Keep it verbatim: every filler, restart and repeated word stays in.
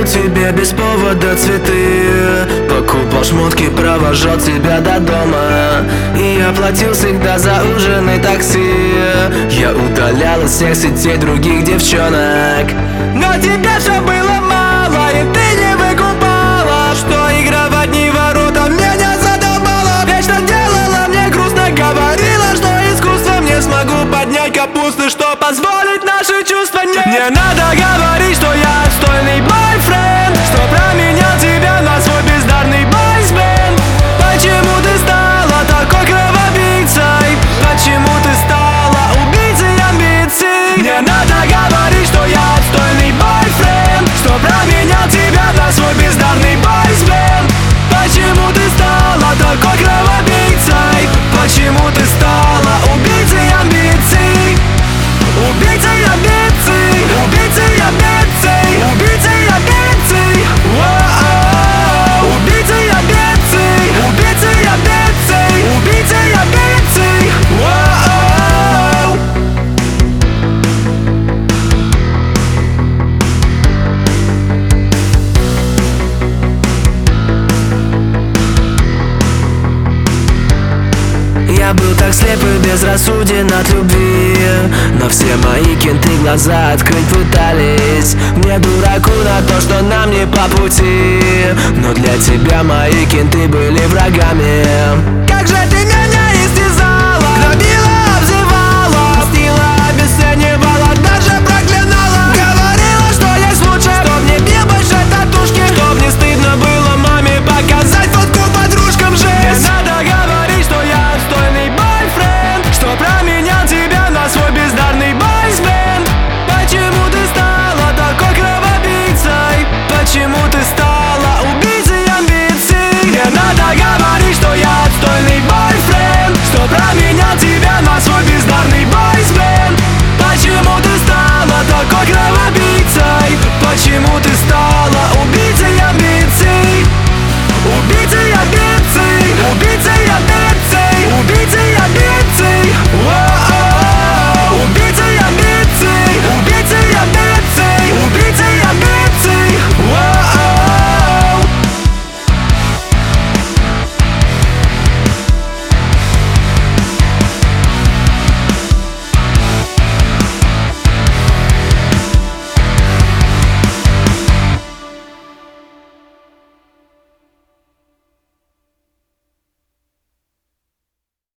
тебе без повода цветы, покупал шмотки, провожал тебя до дома. И я платил всегда за ужин и такси. Я удалял из всех сетей других девчонок, но тебе все было мало, и ты не выкупала, что игра в одни ворота меня задолбала. Вечно делала мне грустно, говорила, что искусство мне смогу поднять капусты, что позволит наши чувства не. Не надо говорить, что я отстойный бойфренд, что променял тебя на свой бездарный бойсбенд. Почему ты стала такой кровопийцей? Почему ты стала убийцей амбиций? Не надо говорить, что я отстойный бойфренд, что променял тебя на свой бездарный бойсбенд. Почему ты стала такой кровопийцей? Почему ты стала убийцей амбиций? Убийцей амбиций, убийцей амбиций, убийцей амбиций, воу-оу. Убийцей амбиций, убийцей амбиций, убийцей амбиций, воу-оу. Я был так слеп и безрассуден от любви, но все мои кенты глаза открыть пытались. Мне, дураку, на то, что нам не по пути, но для тебя мои кенты были врагами. Как же ты